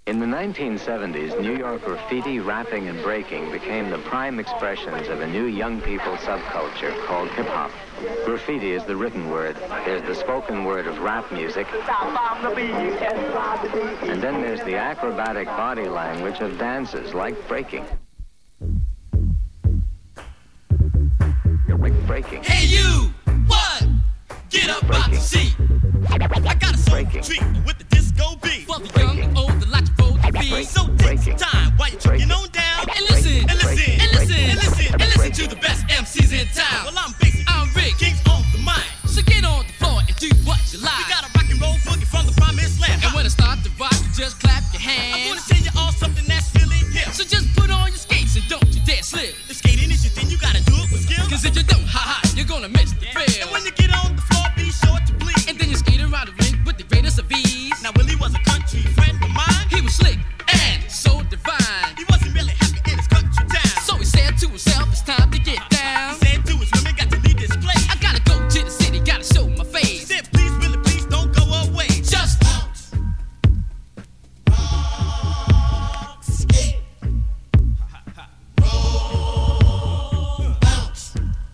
In the 1970s, New York graffiti, rapping, and breaking became the prime expressions of a new young people subculture called hip-hop. Graffiti is the written word. There's the spoken word of rap music. And then there's the acrobatic body language of dances like breaking. Breaking. Hey you! What? Get up out the seat. I got a soul treat with the disco beat. For the young and old, the like to roll the beat. So take some time while you're checking on down. And listen, and listen, and listen, and listen, and listen to the best MCs in town. Well, I'm Basic, I'm Rick, Kings on the mic. So get on the floor and do what you like. We got a rock and roll boogie from the promised land. And when I start to rock, you just clap your hands. I'm gonna tell you all something that's really hip. So just put on your skates and don't you dare slip. If skating is your thing, you gotta do it with skill. Cause if you don't, you're gonna miss the thrill. And when you get on the floor, be sure to bleed. And then you skate around the ring with the greatest of ease. Now Willie was a country friend of mine. He was slick and so divine. He wasn't really happy in his country town. So he said to himself, it's time to get down. He said to his women, got to leave this place. I gotta go to the city, gotta show my face. He said, please, Willie, please don't go away. Just bounce. Rock, skate. Roll, bounce.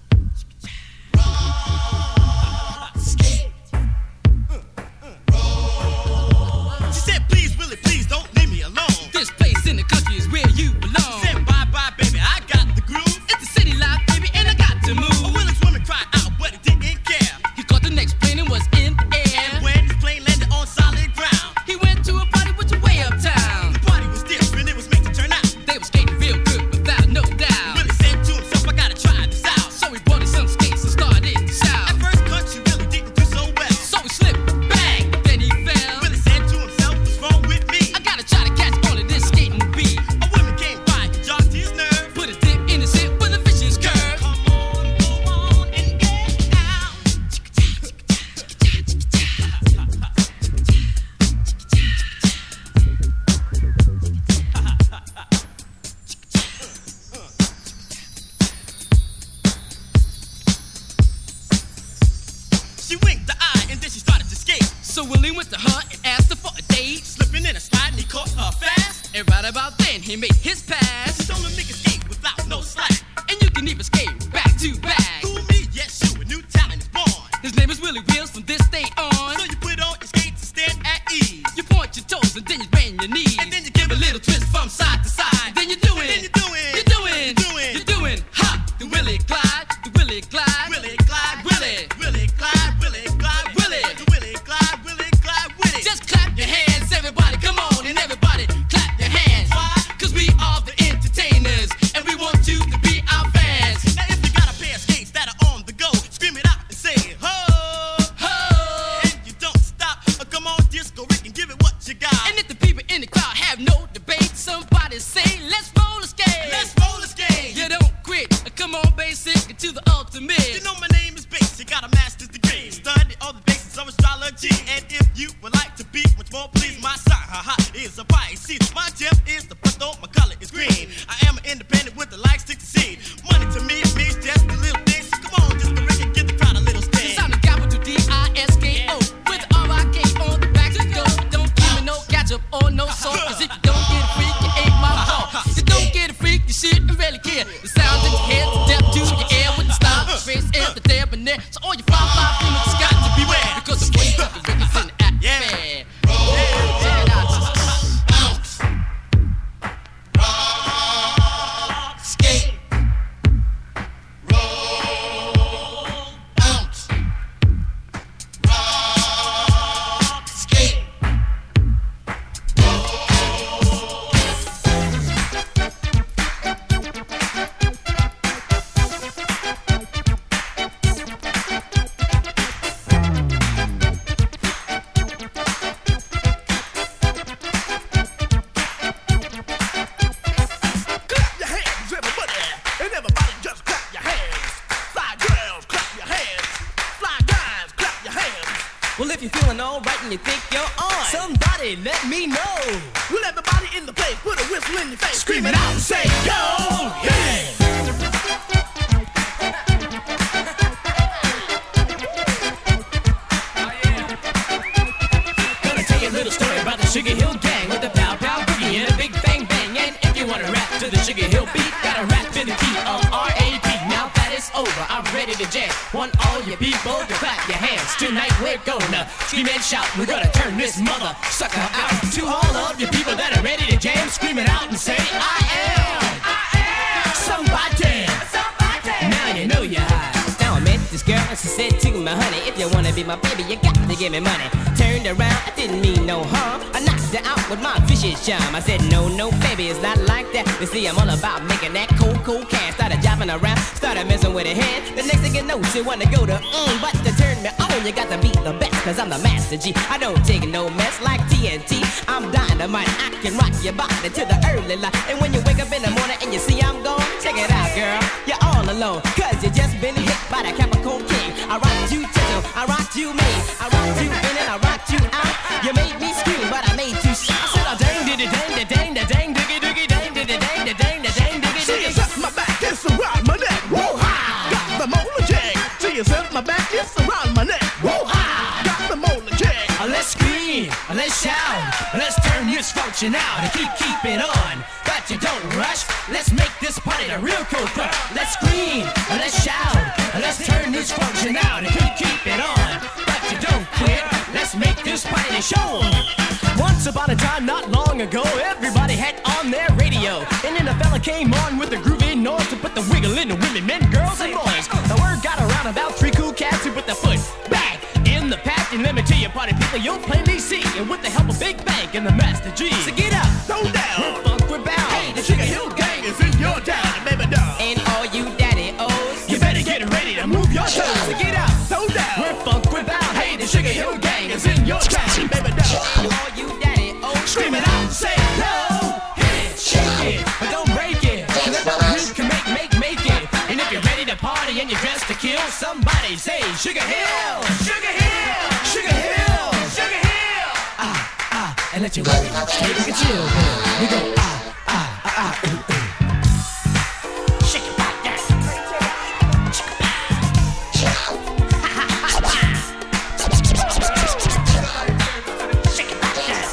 She said, please, Willie, please don't leave me alone. This place in the country is where you belong. She said, bye-bye, baby, I got the groove. It's the city life, baby, and I got to move. Oh, Willie's woman cried out, but he didn't care. He caught the next plane and was in the air. And when his plane landed on solid ground, he went to a party which was way uptown. The party was different, it was made to turn out. They were skating real good, without no doubt. Willie said to himself, I gotta try this out. So he bought him some skates and started to shout. At first, country really didn't do so well. So he slipped, bang, then he fell. Willie said to himself, what's wrong with me? I gotta try to catch on to this skating beat. A woman came by and jogged his nerve. Put a dip in his hip with a vicious curve. Come on, go on and get out. She winked the eye and then she started to skate. So Willie went to her and asked her for a date. Slipping in a slide and he caught her fast. And right about then he made his pass. She told him he could skate without no slack. And you can even skate back to back. Who me? Yes, you. A new talent is born. His name is Willie Wheels from this day on. So you put on your skates and stand at ease. You point your toes and then you bend your knees. And then you give a little twist from side to side. And then you do it. And then you do it. You're doing. You're doing. You're doing. Ha! The Willie Clyde. The Willie Clyde. Willie Clyde. Willie. Willie Clyde. Willie Clyde. Willie. The Willie Clyde. Willie Clyde. Willie. Just clap your hands, everybody. Come on, and everybody clap your hands. Why? 'Cause we are the entertainers, and we want you to be our fans. Now if you got a pair of skates that are on the go, scream it out and say ho, ho. And you don't stop. Come on, Disco Rick, and give it what you got. And if the people in the crowd have no debate, somebody say, let's roller skate. Let's roller skate. You don't quit. Come on, Basic, to the ultimate. You know my name is Basic, got a master's degree. Studied all the basics of astrology. And if you would like to be much more, please, my sign, is a Pisces. My tip is the pistol, my color is green. I am an independent with the likes to succeed. Money to me means just a little thing. So come on, just the Rick and give the crowd a little sting. It's time to capital D-I-S-K-O with R-I-K on the back to go. Don't give me no ketchup or no salt. 'Cause if you don't get a freak, it ain't my fault. You don't get a freak, you shouldn't really care. The sound that you hear, the depth to your ear with the style, the space, and the debonair. So all you fly females got to beware. Because the way you put the records in the atmosphere. Check it out. Rock, skate, roll, bounce. Rock, skate, Well, if you're feeling alright and you think you're on, somebody let me know. Well, everybody in the place, put a whistle in your face, scream it out and say, yo, yeah! Gonna tell you a little story about the Sugar Hill Gang with the Pow Pow. we're gonna scream and shout. We're gonna turn this mother sucker out. To all of you people that are ready to jam, scream it out and say, I am somebody. Now you know you're high. Now I met this girl and she said to me, honey, if you wanna be my baby, you got to give me money. Turned around, I didn't mean no harm. I knocked her out with my vicious charm. I said, no, baby, it's not like that. You see, I'm all about making that cold cash. Started driving around, started messing with her head. The next thing you know, she wanna go to but to turn me on, you got to be the best, cause I'm the master G. I don't take no mess like TNT. I'm dynamite, I can rock your body to the early light. And when you wake up in the morning and you see I'm gone, check it out, girl, you're all alone, cause you just been hit by the Capricorn King. I rocked you gentle, I rocked you mean, I rocked you in and I rocked you out. You made me scream, but I made you shout. I said, oh, dang, diddy, dang, da, dang, da, dang, diggy, diggy, dang, diddy, dang, da, dang, da, dang, diggy, diggy. She is up my back, it's around my neck. Woo-ha! Got the molar jag. She is up my back, it's around my neck. Woo-ha! Got the molar jag. Let's scream, let's shout, let's turn this function out and keep it on. But you don't rush, let's make this party the real cool part. Let's scream, let's shout, let's turn this function out and keep it on. But you don't quit, let's make this party the show. Once upon a time, not long ago, everybody had on their radio. And then a fella came on with a groovy noise to put the wiggle in the women, men, girls, and boys. The word got around about three cool cats who put the foot back in the pack. And let me tell you, party people, you'll plainly see. And with the help of Big Bang and the Master G. So get up, throw down, we're funk, we're bound. Hey, the Sugar Hill Gang is in your town, baby doll. And all you daddy-os, you better get ready to move your toes. So get up, throw down, we're funk, we're bound. Hey, the Sugar Hill Gang is in your town, baby doll. And all you daddy-os, scream it out and say, no, hit it, shake it, but don't break it. You can make it. And if you're ready to party and you're dressed to kill, somebody say Sugar Hill, Sugar Hill, Sugar Hill, Sugar Hill. And let your body take a chill pill. We go ooh. Shake it like that. Shake it like that.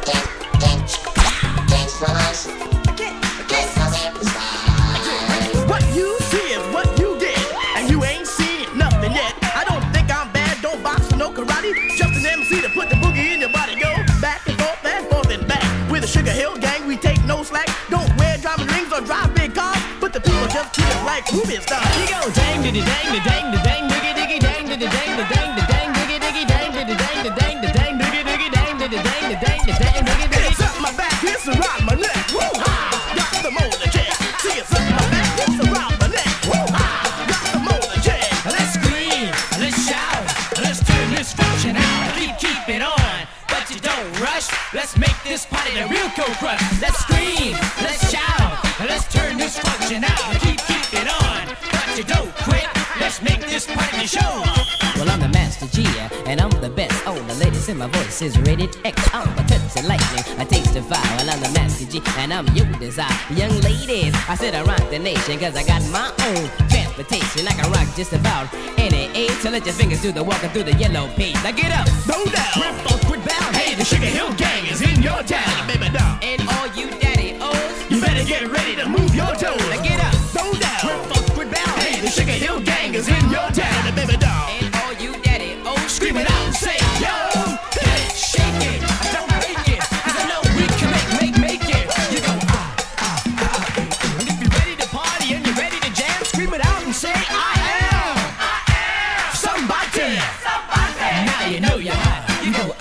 What you see is what you get, and you ain't seen nothing yet. I don't think I'm bad, don't box or no karate. Just an MC to put the boogie in your body. Go back and forth and back. With the Sugar Hill Gang, we take no slack. Don't wear diamond rings or drive big cars, but the people just treat us like movie stars. He goes dang diddy dang da dang da dang diggy diggy dang diddy dang da dang da dang diggy diggy dang diddy dang da dang da dang diggy diggy dang diddy dang da dang da dang diggy diggy. It's up my back, it's around my neck. Woo-ha! Got the molar jag. See, it's up my back, it's around my neck. Woo-ha! Got the molar jag. Let's scream, let's shout, let's turn this function out. Keep it on, but you don't rush. Let's make this party the real cold crush. Let's scream, let's shout, let's turn this function out. Keep it on, but you don't quit. Let's make this party the show. Well, I'm the Master G, and I'm the best. Oh, the ladies in my voice is rated X. I'm a touch of lightning, I taste of fire. Well, I'm the Master G, and I'm your desire. Young ladies, I said I rock the nation, cause I got my own transportation. I can rock just about any age. So let your fingers do the walking through the yellow page. Now get up, throw down, we're funk, we're bound. Hey, the Sugar Hill Gang is in your town, baby doll. And all you daddy-os, you better get ready to move your toes. Now get up, throw down, we're funk, we're bound. Hey, the Sugar Hill Gang is in your town, baby doll. And all you daddy-os, scream it out and say, yo, hit it, shake it, don't break it, cause I know we can make it. You go And if you're ready to party and you're ready to jam, scream it out and say, I am somebody. Now you know you're hot. You go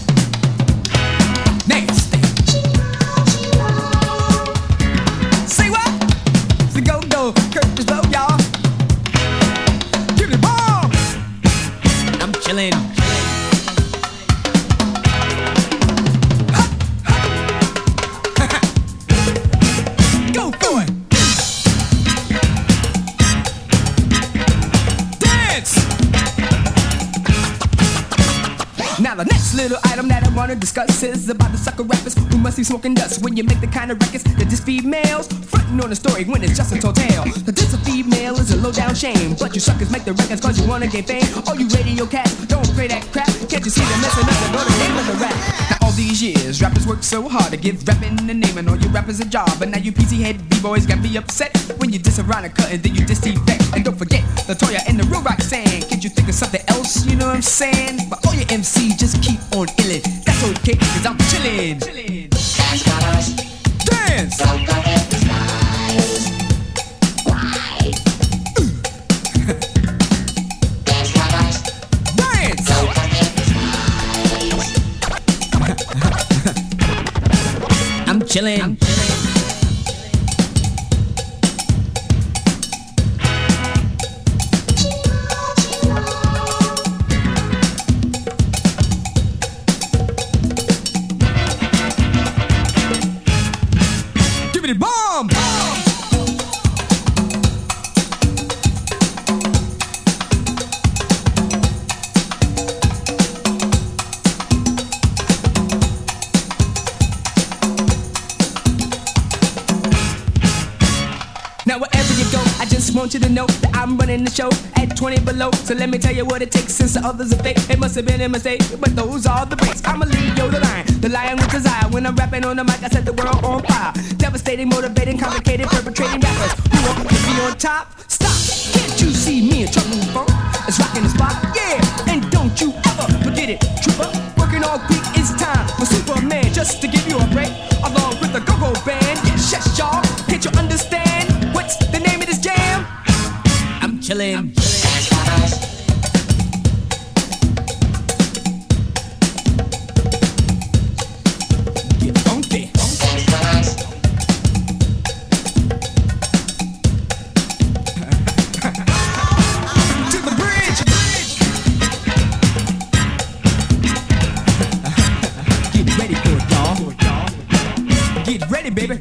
Nasty. Say chillin'. Go for it. Dance. Now the next little item that I wanna discuss is about the sucker rappers who must be smoking dust when you make the kind of records that diss females, frontin' on the story when it's just a total. The diss a female is a low down shame, but you suckers make the records cause you wanna gain fame. All you radio cats, don't play that crap. Can't you see they're messing up the game of the rap? Now all these years, rappers work so hard to give rapping a name and all you rappers a job, but now you PC head B-boys got me upset when you diss Veronica and then you diss T-Vex. And don't forget Latoya and the real Roxanne. Can't you think of something else, you know what I'm saying? But all your MCs just keep on illin'. That's okay, cause I'm chillin'. Dance! I'm chillin'. Give me the bomb! Now wherever you go, I just want you to know that I'm running the show at 20 below. So let me tell you what it takes since the others are fake. It must have been a mistake, but those are the breaks. I'm a Leo the lion with desire. When I'm rapping on the mic, I set the world on fire. Devastating, motivating, complicated, perpetrating rappers who want to be on top. Stop! Can't you see me in trouble funk? It's rocking the spot, yeah. And don't you ever forget it, trooper. Working all week, it's time for Superman just to give you a break. Along with the go-go band, yes, y'all. Can't you understand? What's the name of this jam? I'm chillin'. Get funky. To the bridge. Get ready for it, y'all. Get ready, baby.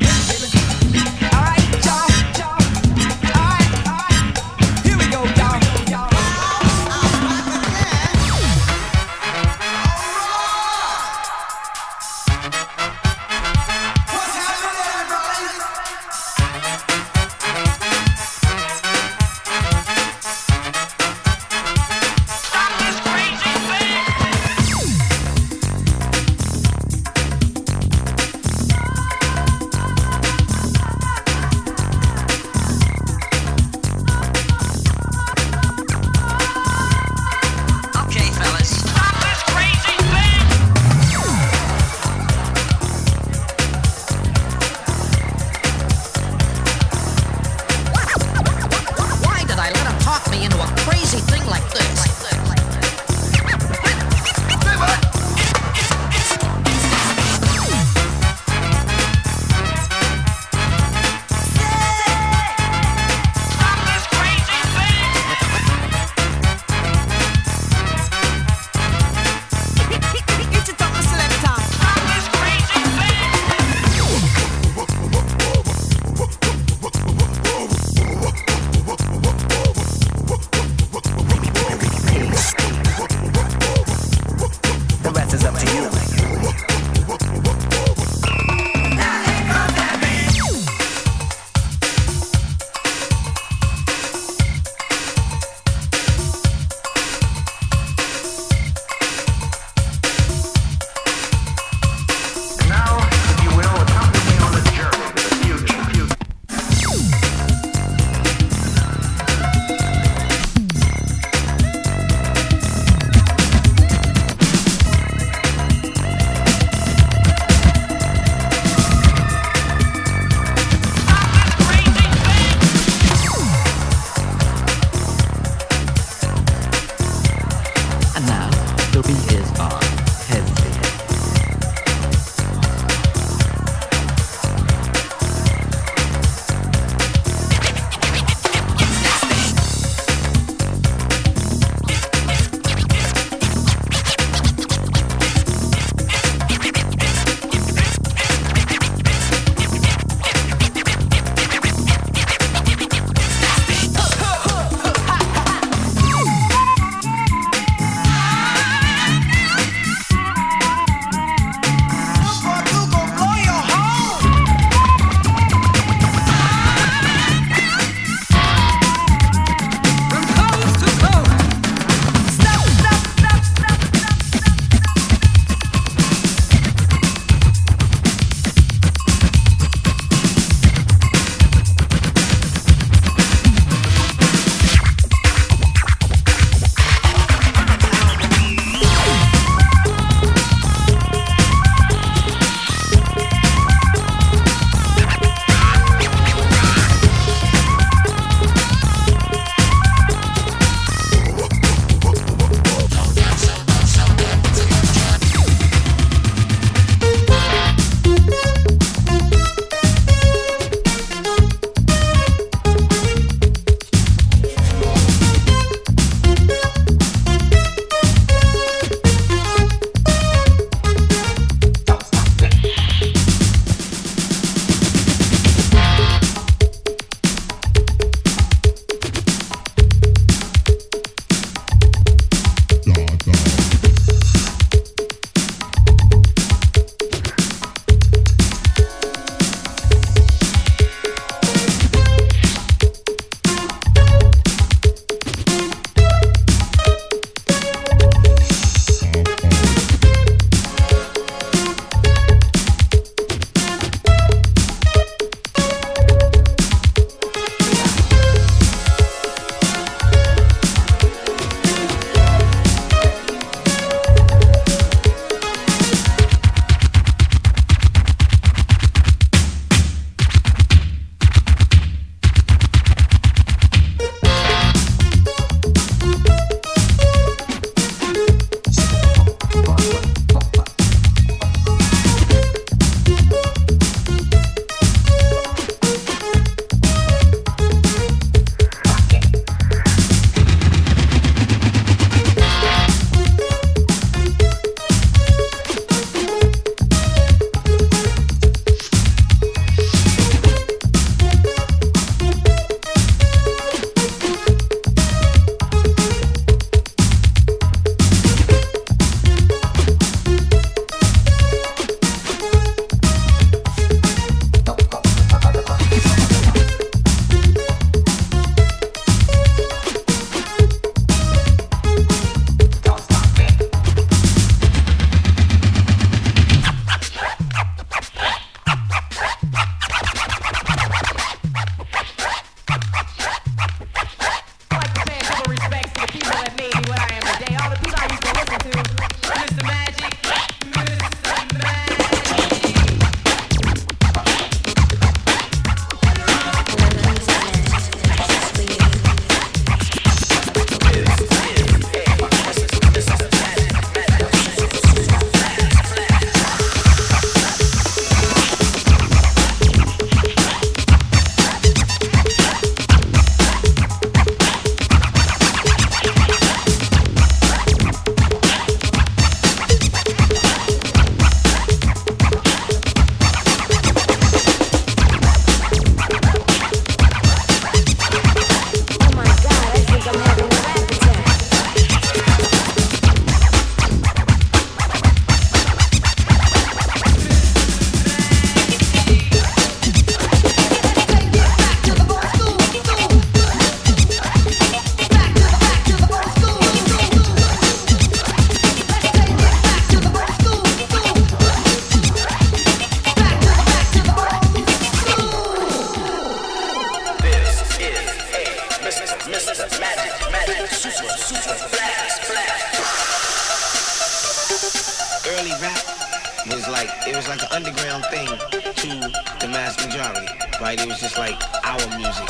Early rap was like, it was like an underground thing to the mass majority, right? It was just like our music.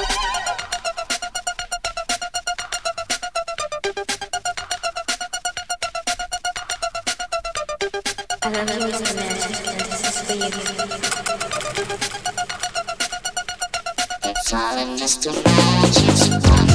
I love you, Mr. Magic. This is for you. It's all in Mr. Magic's mind.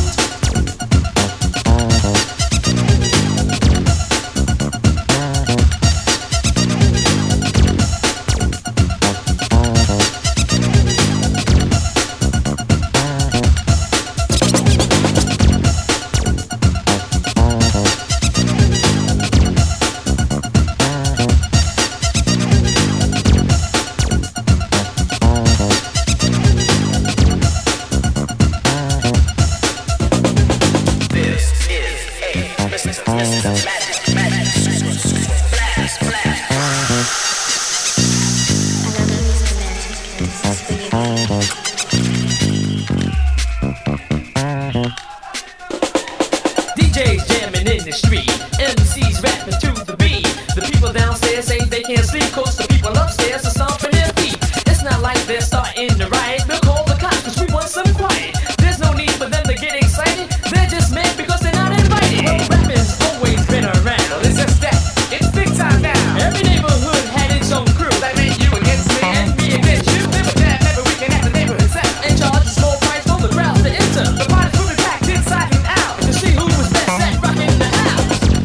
DJs jamming in the street, MCs rapping to the beat. The people downstairs say they can't sleep, cause the people upstairs are stomping their feet. It's not like they're starting to riot, they'll call the cops cause we want some quiet. There's no need for them to get excited, they're just mad because they're not invited. Well, rapping's always been around, it's just that, it's big time now. Every neighborhood had its own crew, that meant you against me and me against you. Never that, never we can have the neighborhood set and charge a small price for the crowd to enter. The party's moving packed inside and out to see who was best at rocking the house.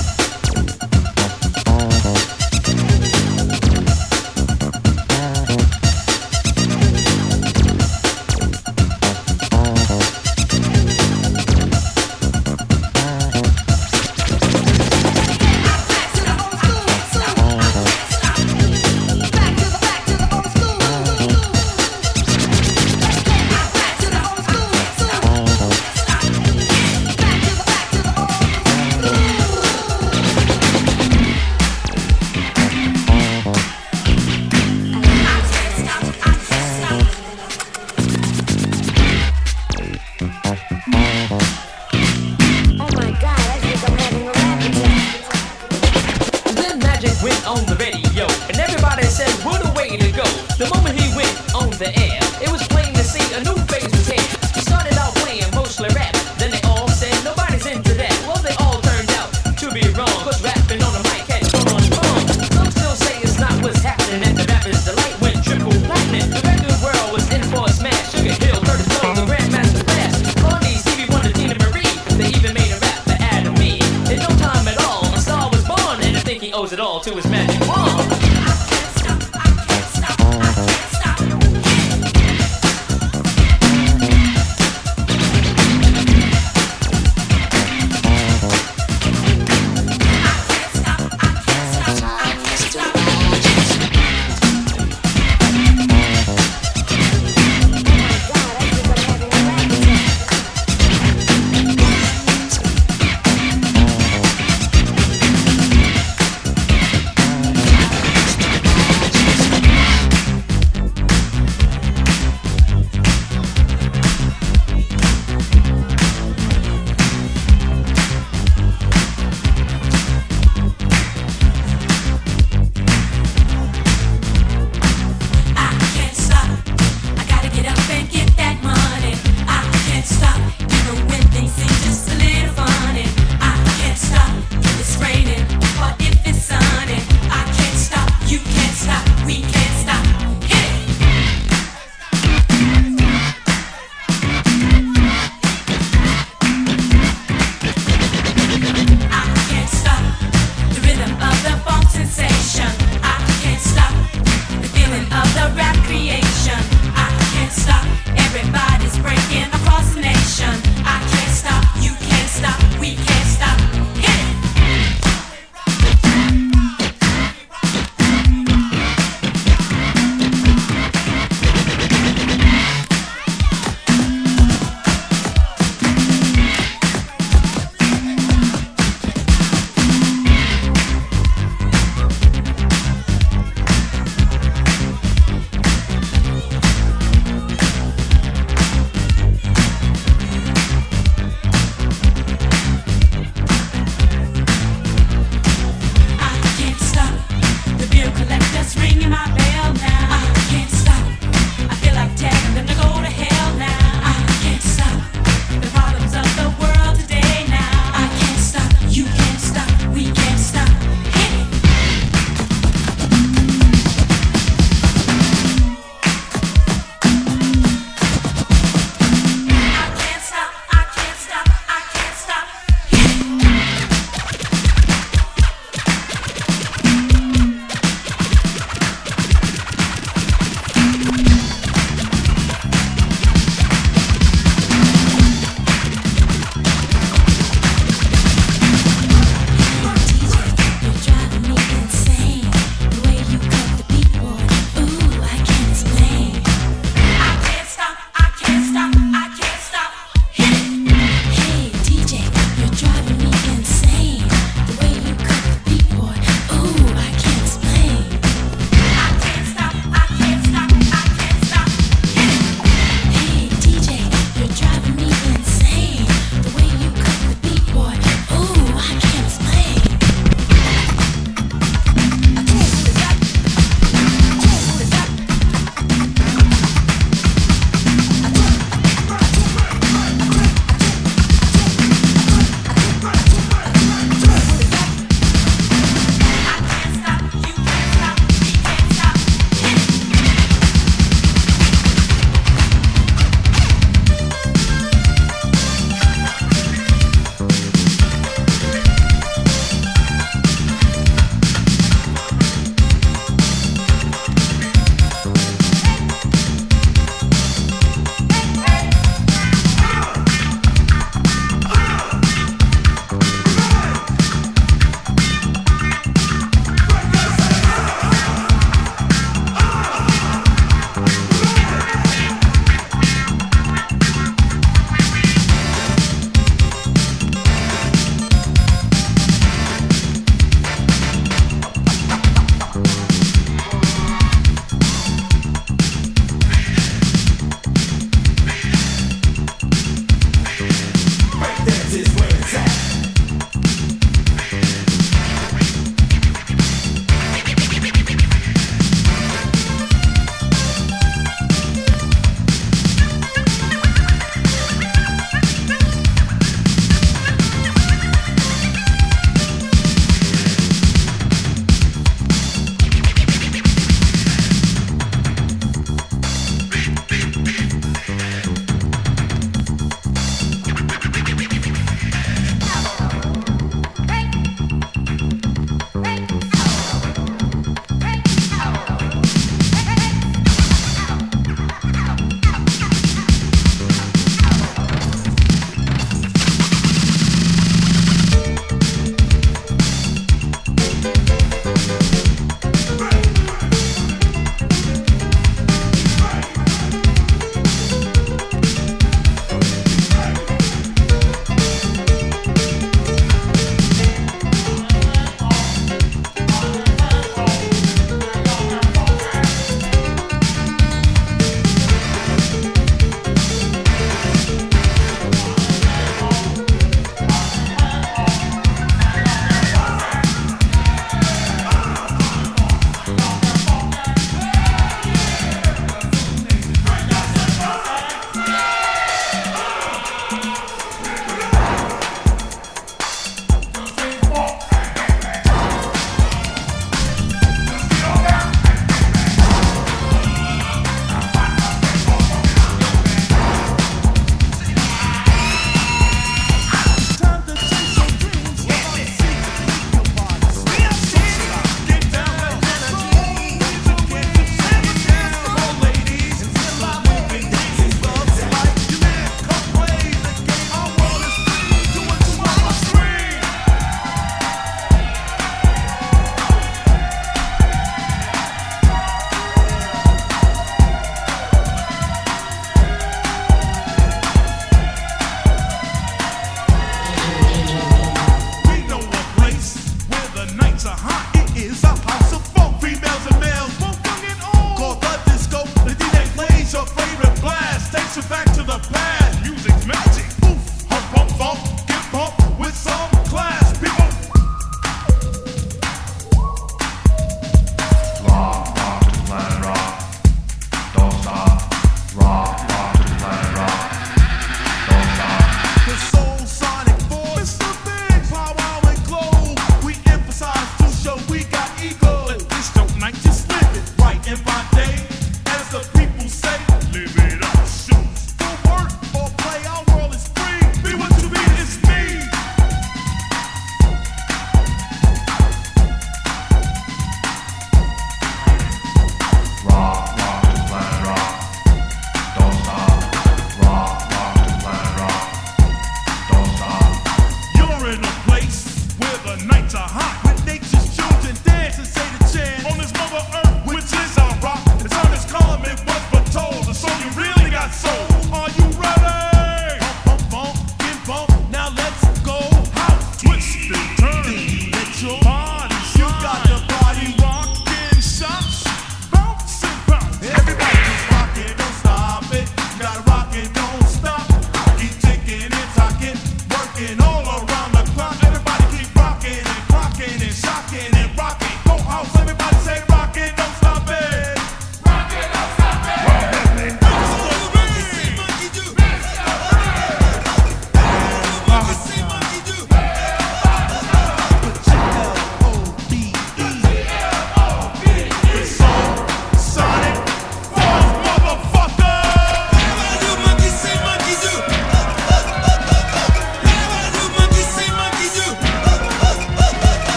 Then Magic went on the radio, and everybody said, what a way to go. The moment he went on the air, it was plain to see a new phase was here. He started out playing mostly rap, then they all said, nobody's into that. Well, they all turned out to be wrong, cause rapping on the mic had gone on wrong. Some still say it's not what's happening, and the rapper's delight went triple platinum. The record world was in for a smash. Sugar Hill, Curtis Blow, the Grandmaster Flash, Blondie, Stevie Wonder, Tina Marie. They even made a rap for Adam Me. In no time at all, a star was born, and I think he owes it all to his magic wand.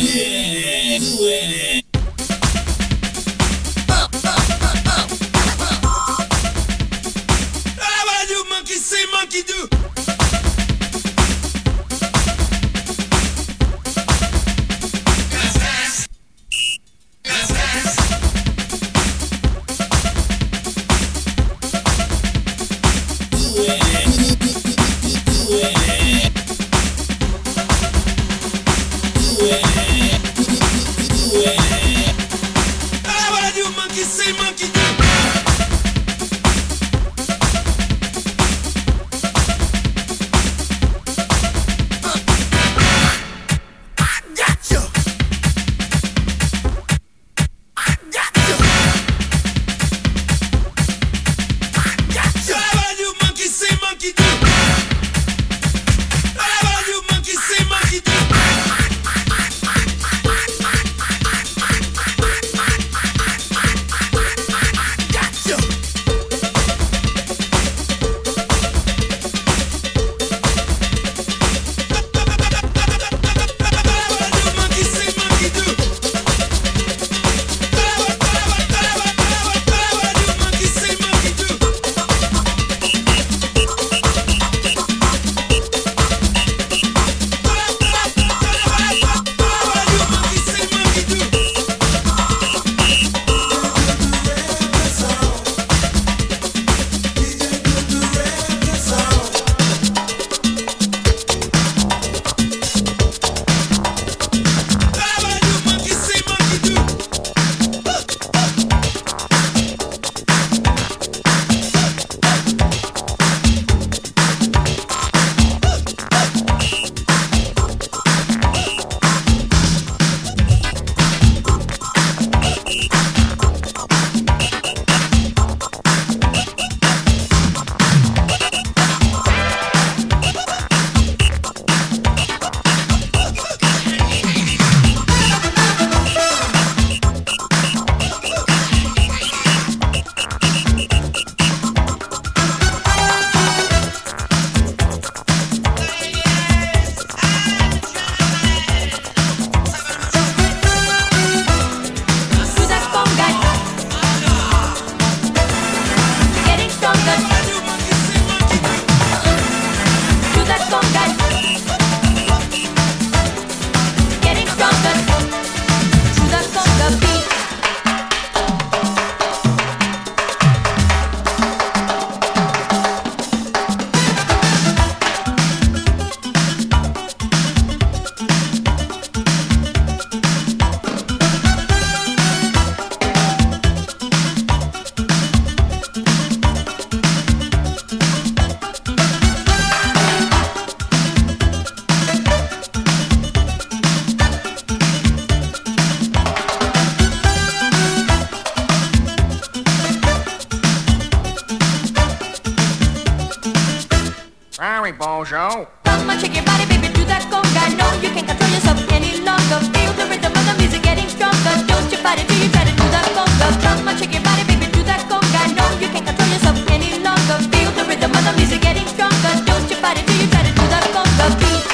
Sorry, Bojo. Come on, shake your body, baby, do that conga. No, you can't control yourself any longer. Feel the rhythm of the music getting stronger. Don't you fight it till you try to do that conga. Come on, shake your body, baby, do that conga. No, you can't control yourself any longer. Feel the rhythm of the music getting stronger. Don't you fight it till you try to do that conga beat.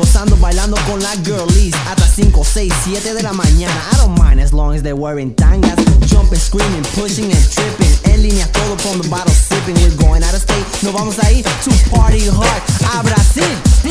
gozando, bailando con las girlies hasta 5, 6, 7 de la mañana. I don't mind as long as they're wearing tangas, jumping, screaming, pushing and tripping. En línea todo from the bottle sipping. We're going out of state, nos vamos a ir to party hard a Brasil.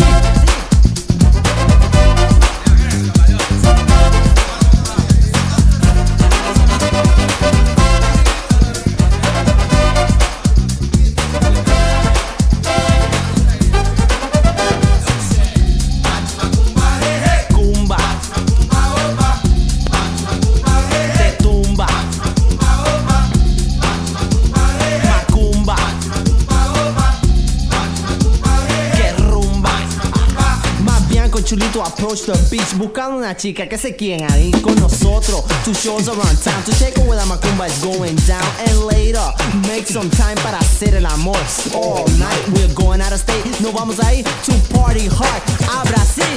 Chulito approach the beach, buscando una chica que se quiera ir con nosotros. 2 shows around town to check out where the macumba is going down. And later, make some time para hacer el amor. All night, we're going out of state. Nos vamos a ir to party hard a Brasil.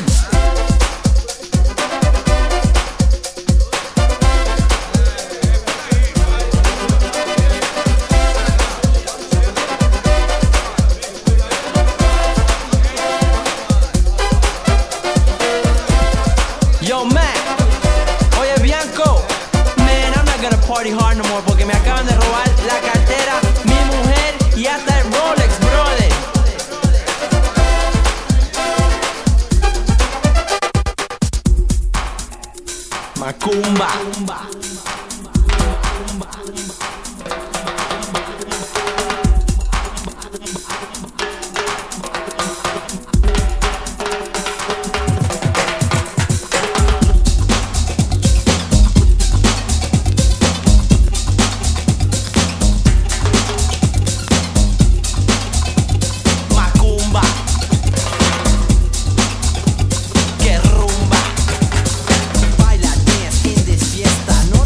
Party hard no more porque me acaban de robar la cartera, mi mujer y hasta el Rolex, brother. Macumba. Baila, dance in this fiesta. No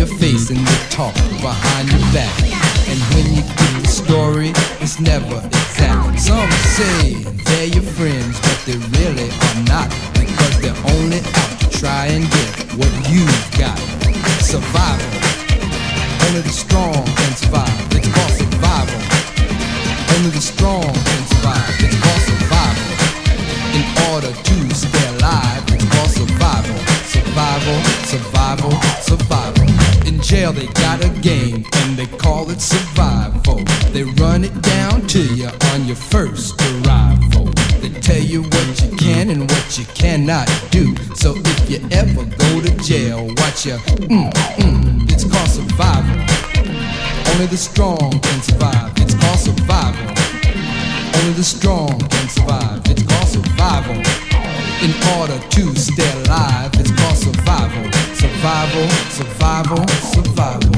your face and they talk behind your back. And when you get the story, it's never exact. Some say they're your friends, but they really are not, because they're only out to try and get what you've got. Survival. Only the strong can survive. It's called survival. Only the strong can survive. It's called survival. In order to stay alive, it's called survival. Survival, survival, survival. In jail they got a game and they call it survival. They run it down to you on your first arrival. They tell you what you can and what you cannot do. So if you ever go to jail, watch your it's called survival. Only the strong can survive. It's called survival. Only the strong can survive. It's called survival. In order to stay alive, it's called survival. Survival, survival, survival.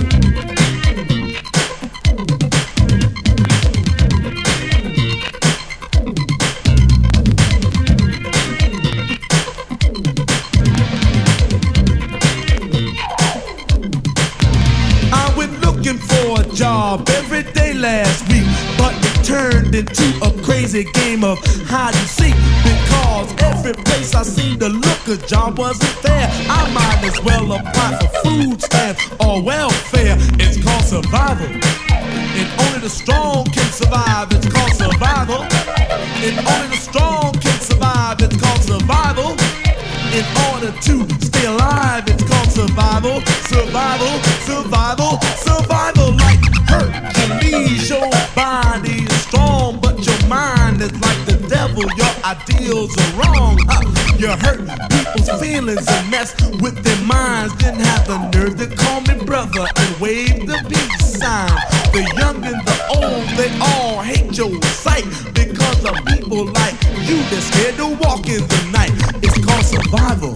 I went looking for a job every day last week, but it turned into a crazy game of hide and seek, because every place I seemed to look, a job wasn't there. I might as well apply for food stamps or welfare. It's called survival. And only the strong can survive. It's called survival. And only the strong can survive. It's called survival. In order to stay alive, it's called survival. Survival, survival, survival. Like Hercules, your body is strong, but your mind is like the devil. Your ideals are wrong. You hurt people's feelings and mess with their minds. Didn't have the nerve to call me brother and wave the peace sign. The young and the old, they all hate your sight, because of people like you that's scared to walk in the night. It's called survival.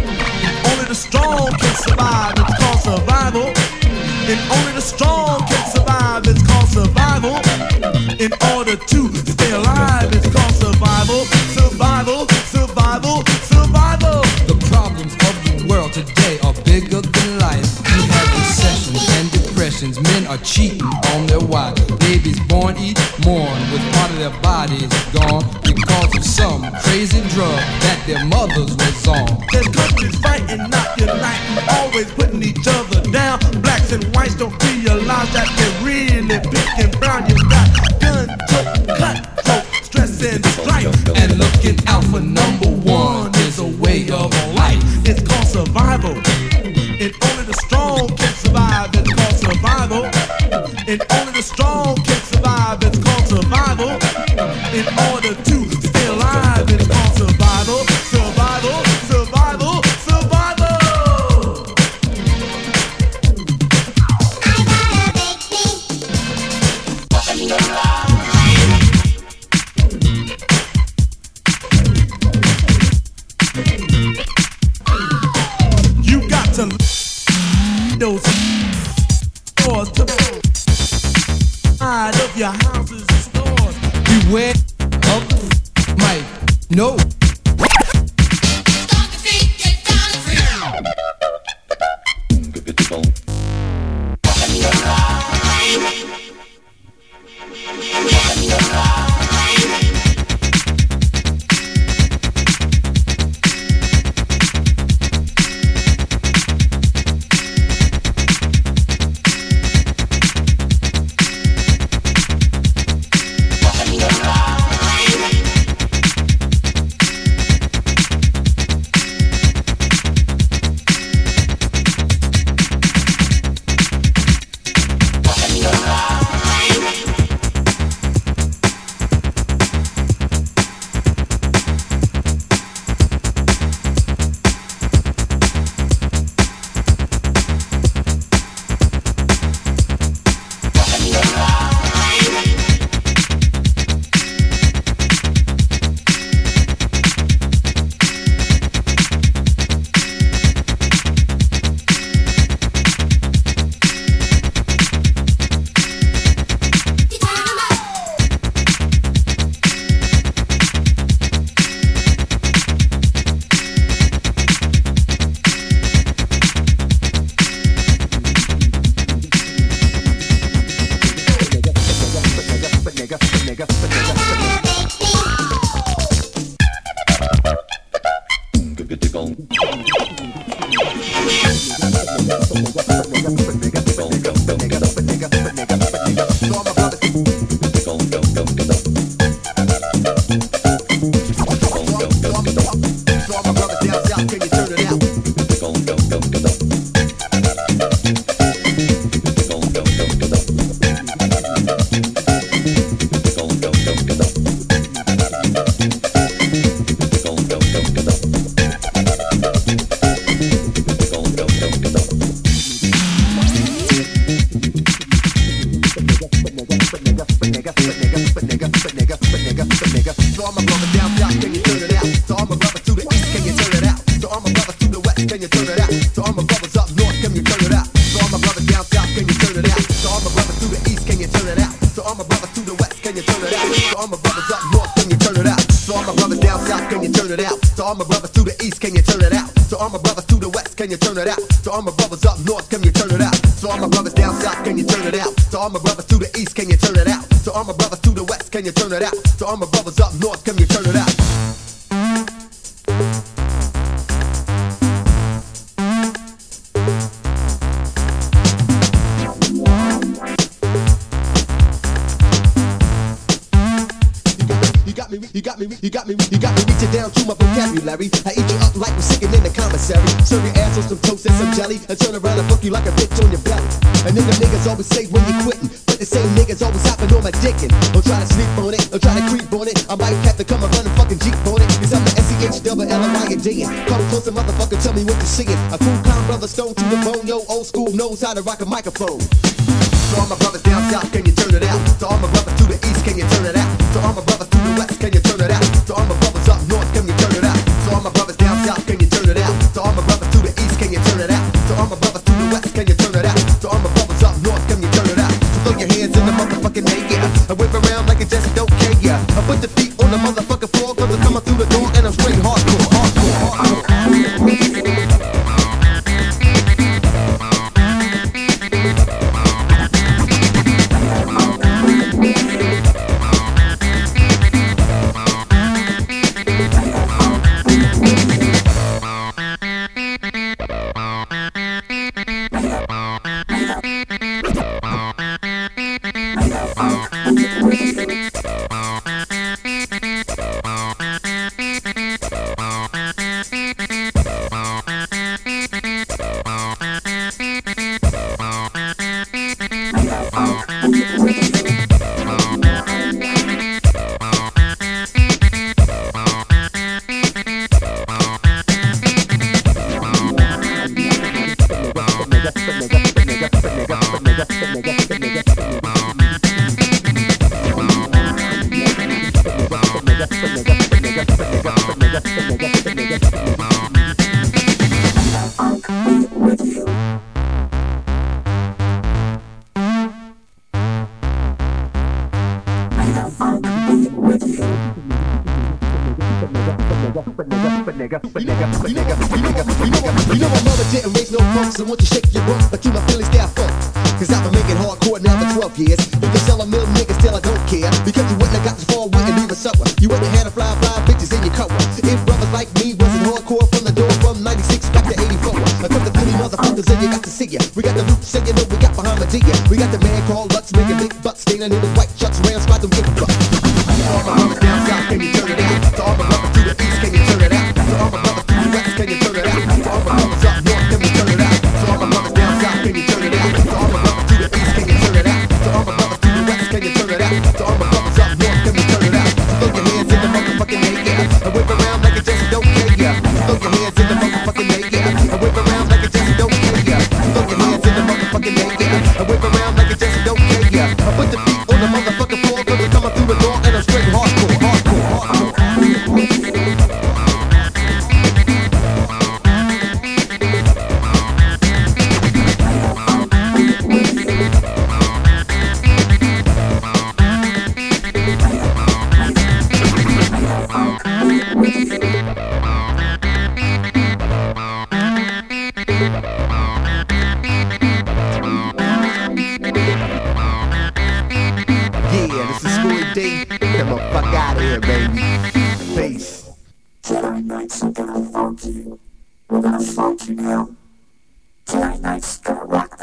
Only the strong can survive. It's called survival. And only the strong can survive. It's called survival. In order to stay alive, it's called survival. Survival, survival, survival. The problems of the world today are bigger than life. We have recessions and depressions. Men are cheating on their wives. Babies born each morn with part of their bodies gone because of some crazy drug that their mothers was on. There's countries fighting, not uniting, always putting each other down. Blacks and whites don't realize that they're really big and brown. You got gun, took, cutthroat, stress and strife. And looking out for number one is a way of life. It's called survival. And only the strong can survive. It's called survival. And only the strong can survive. It's called survival. In order to stay alive, it's called survival. Survival, survival, survival. You got to those doors to the side of your houses and stores. Beware of the mic. No. all my brothers to the east, can you turn it out? To all my brothers to the west, can you turn it out? To all my brothers up north, can you turn it out? To all my brothers down south, can you turn it out? To all my brothers to the east, can you turn it out? To all my brothers to the west, can you turn it out? To all my brothers up north, can you turn it out? You got me reaching down to my vocabulary. I eat you up like we're sicking in the commissary. Serve your ass on some toast and some jelly, and turn around and fuck you like a bitch on your belly. And then the niggas always say when you're quitting, but the same niggas always hopping on my dickin'. Don't try to sleep on it, don't try to creep on it. I might have to come and run a fucking Jeep on it, cause I'm the SEH-double-L-I-N-D-ing. Come closer, motherfucker, tell me what you're seeing. A cool, calm brother, stone to the bone. Yo, old school knows how to rock a microphone. To all my brothers down south, can you turn it out? To all my brothers to the east, can you turn it out? To all my brothers to the west, can you turn it out? To all my brothers up north, can you turn it out? To all my brothers down south, can you turn it out? To all my brothers to the east, can you turn it out? To all my brothers to the west, can you turn it out? To all my brothers up north, can you turn it out? So throw your hands in the motherfucking air, yeah. I whip around like it just don't care, yeah. I put the feet on the motherfucking floor, cause I'm coming through the door and I'm straight hardcore, hardcore, hardcore. You know my mother didn't raise no punks, so won't you shake your rump, but you my feelings stay fuck. Cause I've been making hardcore now for 12 years. You can sell a million niggas till I don't care, because you wouldn't have got this far, wouldn't even suffer. You wouldn't have had a fly bitches in your cover. If brothers like me wasn't hardcore from the door from 96 back to 84, I come to Philly motherfuckers and you got to see ya. We got the roots and you know we got Bahamadia. We got the man called Lux making big bucks, standing in his white chucks around, spot them give a fuck. To all my brothers down south, can you turn it out? To all my brothers to the east, can you turn it out? To all my brothers to the west, can you turn it out? To all my brothers up north, can you turn it out? To all my brothers down south, can you turn it out? To all my brothers to the east, can you turn it out? To all my brothers to the west, can you turn it out? To all my brothers up north, can you turn it out? So throw your hands in the motherfucking air, yeah. And whip around like it just don't care, yeah. Throw your hands in the motherfucking air, yeah. And whip around like it just don't care, yeah. Throw your hands in the motherfucking air, yeah. And whip around like it just don't care, yeah. I put the feet on the motherfucking floor, cause I'm coming through the door and I'm straight hardcore, hardcore, hardcore. Yeah, this is School D. Get the fuck out of here, baby. Peace. Tonight night's gonna funk you. We're gonna funk you now. Tonight night's gonna rock